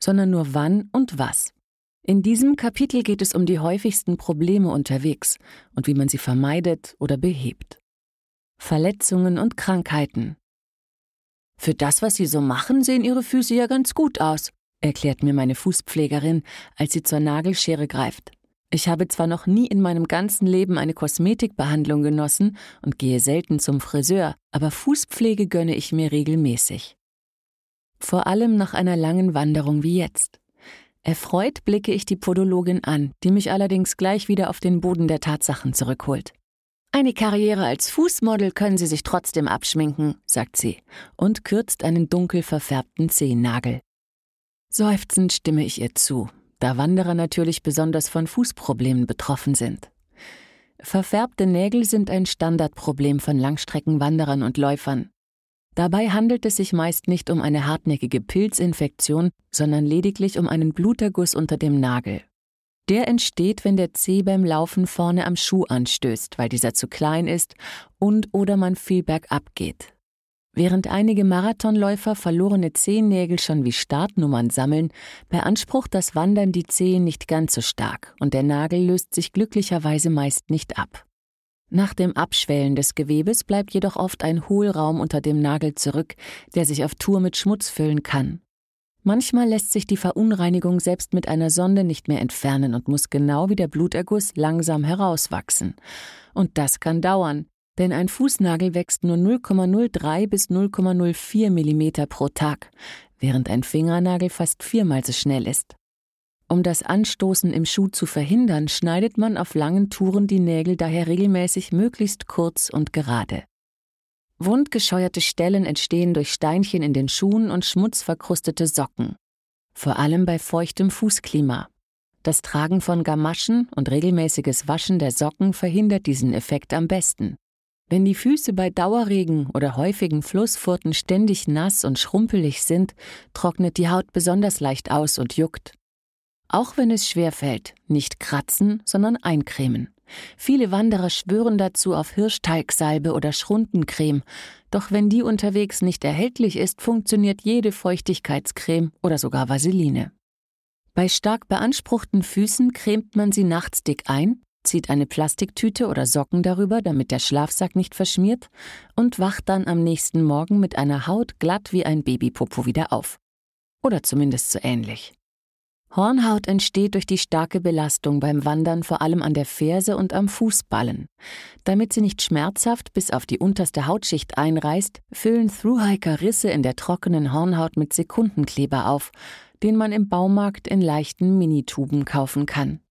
sondern nur wann und was. In diesem Kapitel geht es um die häufigsten Probleme unterwegs und wie man sie vermeidet oder behebt. Verletzungen und Krankheiten. Für das, was Sie so machen, sehen Ihre Füße ja ganz gut aus, erklärt mir meine Fußpflegerin, als sie zur Nagelschere greift. Ich habe zwar noch nie in meinem ganzen Leben eine Kosmetikbehandlung genossen und gehe selten zum Friseur, aber Fußpflege gönne ich mir regelmäßig. Vor allem nach einer langen Wanderung wie jetzt. Erfreut blicke ich die Podologin an, die mich allerdings gleich wieder auf den Boden der Tatsachen zurückholt. Eine Karriere als Fußmodel können Sie sich trotzdem abschminken, sagt sie und kürzt einen dunkel verfärbten Zehennagel. Seufzend stimme ich ihr zu, da Wanderer natürlich besonders von Fußproblemen betroffen sind. Verfärbte Nägel sind ein Standardproblem von Langstreckenwanderern und Läufern. Dabei handelt es sich meist nicht um eine hartnäckige Pilzinfektion, sondern lediglich um einen Bluterguss unter dem Nagel. Der entsteht, wenn der Zeh beim Laufen vorne am Schuh anstößt, weil dieser zu klein ist oder man viel bergab geht. Während einige Marathonläufer verlorene Zehennägel schon wie Startnummern sammeln, beansprucht das Wandern die Zehen nicht ganz so stark und der Nagel löst sich glücklicherweise meist nicht ab. Nach dem Abschwellen des Gewebes bleibt jedoch oft ein Hohlraum unter dem Nagel zurück, der sich auf Tour mit Schmutz füllen kann. Manchmal lässt sich die Verunreinigung selbst mit einer Sonde nicht mehr entfernen und muss genau wie der Bluterguss langsam herauswachsen. Und das kann dauern, denn ein Fußnagel wächst nur 0,03 bis 0,04 Millimeter pro Tag, während ein Fingernagel fast 4-mal so schnell ist. Um das Anstoßen im Schuh zu verhindern, schneidet man auf langen Touren die Nägel daher regelmäßig möglichst kurz und gerade. Wundgescheuerte Stellen entstehen durch Steinchen in den Schuhen und schmutzverkrustete Socken. Vor allem bei feuchtem Fußklima. Das Tragen von Gamaschen und regelmäßiges Waschen der Socken verhindert diesen Effekt am besten. Wenn die Füße bei Dauerregen oder häufigen Flussfurten ständig nass und schrumpelig sind, trocknet die Haut besonders leicht aus und juckt. Auch wenn es schwerfällt, nicht kratzen, sondern eincremen. Viele Wanderer schwören dazu auf Hirschteigsalbe oder Schrundencreme, doch wenn die unterwegs nicht erhältlich ist, funktioniert jede Feuchtigkeitscreme oder sogar Vaseline. Bei stark beanspruchten Füßen cremt man sie nachts dick ein, zieht eine Plastiktüte oder Socken darüber, damit der Schlafsack nicht verschmiert, und wacht dann am nächsten Morgen mit einer Haut glatt wie ein Babypopo wieder auf. Oder zumindest so ähnlich. Hornhaut entsteht durch die starke Belastung beim Wandern vor allem an der Ferse und am Fußballen. Damit sie nicht schmerzhaft bis auf die unterste Hautschicht einreißt, füllen Thru-Hiker Risse in der trockenen Hornhaut mit Sekundenkleber auf, den man im Baumarkt in leichten Minituben kaufen kann.